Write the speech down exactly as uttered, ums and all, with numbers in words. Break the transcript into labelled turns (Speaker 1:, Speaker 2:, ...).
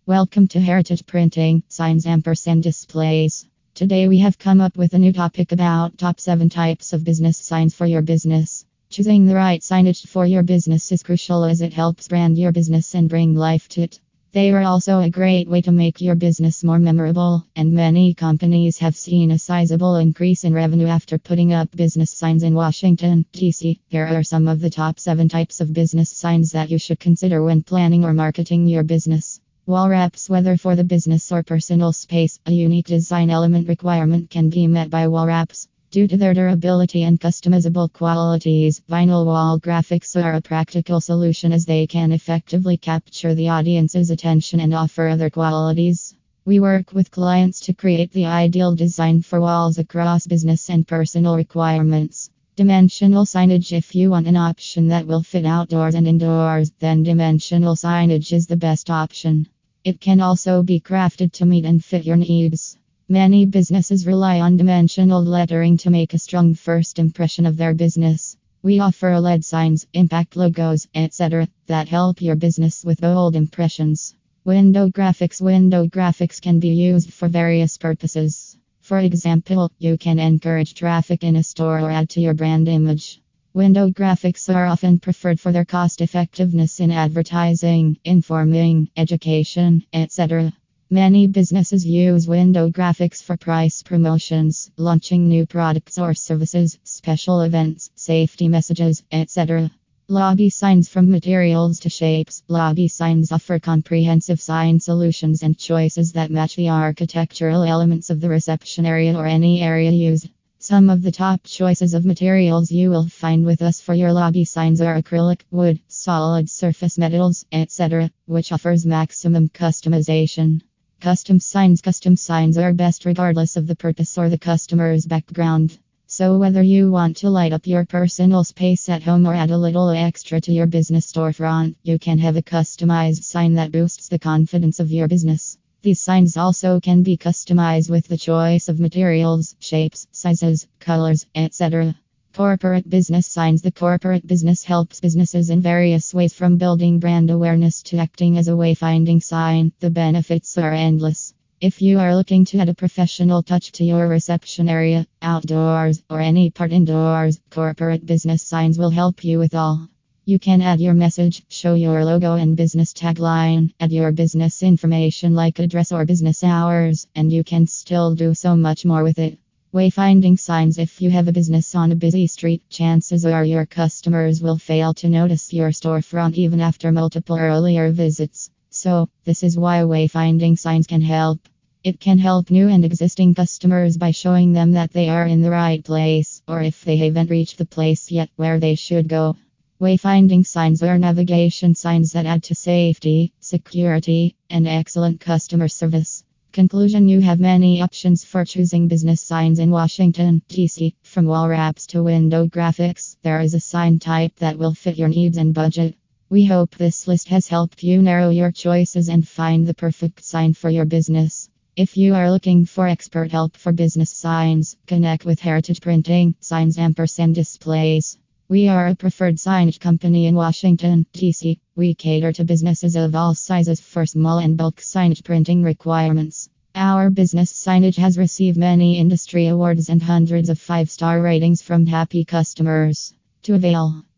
Speaker 1: Welcome to Heritage Printing, Signs Ampersand Displays. Today we have come up with a new topic about top seven types of business signs for your business. Choosing the right signage for your business is crucial as it helps brand your business and bring life to it. They are also a great way to make your business more memorable, and many companies have seen a sizable increase in revenue after putting up business signs in Washington, D C Here are some of the top seven types of business signs that you should consider when planning or marketing your business. Wall wraps. Whether for the business or personal space, a unique design element requirement can be met by wall wraps. Due to their durability and customizable qualities, vinyl wall graphics are a practical solution as they can effectively capture the audience's attention and offer other qualities. We work with clients to create the ideal design for walls across business and personal requirements. Dimensional signage. If you want an option that will fit outdoors and indoors, then dimensional signage is the best option. It can also be crafted to meet and fit your needs. Many businesses rely on dimensional lettering to make a strong first impression of their business. We offer L E D signs, impact logos, et cetera that help your business with bold impressions. Window graphics. Window graphics can be used for various purposes. For example, you can encourage traffic in a store or add to your brand image. Window graphics are often preferred for their cost effectiveness in advertising, informing, education, et cetera. Many businesses use window graphics for price promotions, launching new products or services, special events, safety messages, et cetera. Lobby signs. From materials to shapes, lobby signs offer comprehensive sign solutions and choices that match the architectural elements of the reception area or any area used. Some of the top choices of materials you will find with us for your lobby signs are acrylic, wood, solid surface metals, et cetera, which offers maximum customization. Custom signs. Custom signs are best regardless of the purpose or the customer's background. So whether you want to light up your personal space at home or add a little extra to your business storefront, you can have a customized sign that boosts the confidence of your business. These signs also can be customized with the choice of materials, shapes, sizes, colors, et cetera. Corporate business signs. The corporate business helps businesses in various ways, from building brand awareness to acting as a wayfinding sign. The benefits are endless. If you are looking to add a professional touch to your reception area, outdoors, or any part indoors, corporate business signs will help you with all. You can add your message, show your logo and business tagline, add your business information like address or business hours, and you can still do so much more with it. Wayfinding signs. If you have a business on a busy street, chances are your customers will fail to notice your storefront even after multiple earlier visits. So, this is why wayfinding signs can help. It can help new and existing customers by showing them that they are in the right place, or if they haven't reached the place yet, where they should go. Wayfinding signs are navigation signs that add to safety, security, and excellent customer service. Conclusion. You have many options for choosing business signs in Washington, D C From wall wraps to window graphics, there is a sign type that will fit your needs and budget. We hope this list has helped you narrow your choices and find the perfect sign for your business. If you are looking for expert help for business signs, connect with Heritage Printing, Signs Ampersand Displays. We are a preferred signage company in Washington, D C We cater to businesses of all sizes for small and bulk signage printing requirements. Our business signage has received many industry awards and hundreds of five-star ratings from happy customers. To avail